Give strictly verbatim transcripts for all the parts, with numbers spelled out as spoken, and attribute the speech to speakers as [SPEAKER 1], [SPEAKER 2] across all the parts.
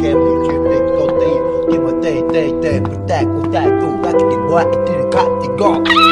[SPEAKER 1] зачем лечили, кто ты? Тимотей, тей, тей, притай, кутай, ту, как ты бой, и ты как ты го.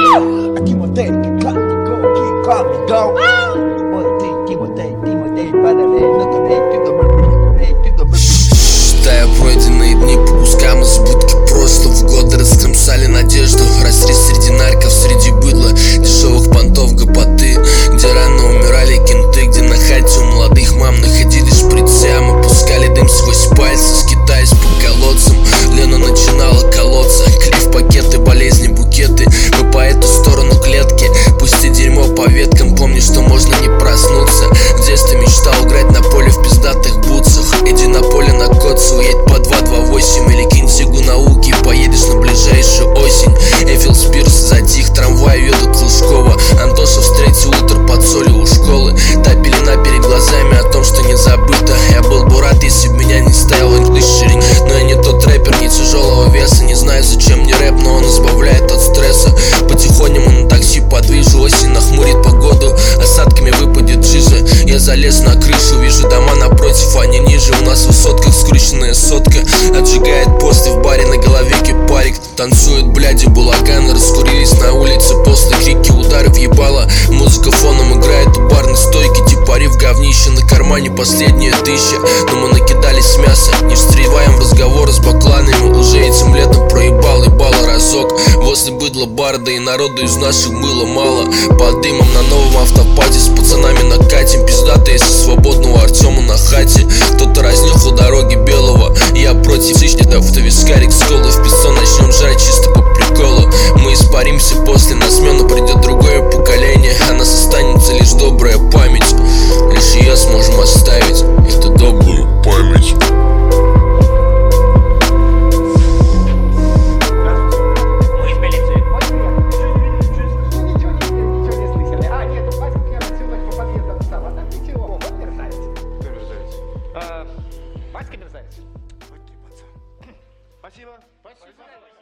[SPEAKER 1] А Тимотей, как ты го, keep calm me go. Ой, ты, Тимотей, Тимотей, падалей, наконей, ты гамбей, ты гамбей.
[SPEAKER 2] Считая пройденные дни по кускам из будки просто в годы раскромсали надежду. Росли среди нарков, среди быдла, дешевых понтов, гопоты, где рано умирали кенты, где на хате у молодых мам находили шприцы, а мы пускали дым сквозь пальцы, скитаясь по колодцам. Лена начинала колоться, клеив пакеты, болезни, букеты. Мы по эту сторону клетки, пусти дерьмо по веткам. Помни, что можно не проснуться. В детстве мечтал играть на поле в пиздатых бутсах. Иди на поле на Котцу, едь по два два восемь или кинь сигу науки, поедешь на ближайшую осень. Эфил Спирс затих, трамвай едут в Лужково. Антоша встретил утро под солью у школы. Та пелена перед глазами о том, что не забыто. Я был бы рад, если бы меня не стоял инглиш-ширинг. Но я не тот рэпер, не тяжелого веса. Не знаю, зачем мне рэп, но он избавляет от стресса. Потихонему на такси подвижу, осень нахмурит погоду, осадками выпадет жижа. Я залез на крышу, вижу дома напротив, а не ниже. У нас в высотках скрученная сотка отжигает посты в баре, на голове кипарик. Танцуют бляди, булаганы, раскурились на улице. После крики, удары въебало. Музыка фоном играет у барной стойки. Типари в говнище, на кармане последняя тысяча. Но мы накидались с мяса, не встреваем в разговоры с бакланами. Уже этим летом проебал, ебало разок. Возле быдла бар, да и народу из наших было мало. Под дымом на новом автопате с пацанами накатим. Пиздатые со свободного Артема на хате. Кто-то разнюхал дороги белого. Я против сычников, то вискарик с колы в песок. Начнем жрать чисто по приколу. Мы испаримся, после на смену придет другое поколение. А нас останется лишь добрая память. Лишь ее сможем оставить, эту добрую память.
[SPEAKER 3] Васька мерзавец.
[SPEAKER 4] Спасибо.
[SPEAKER 3] Спасибо.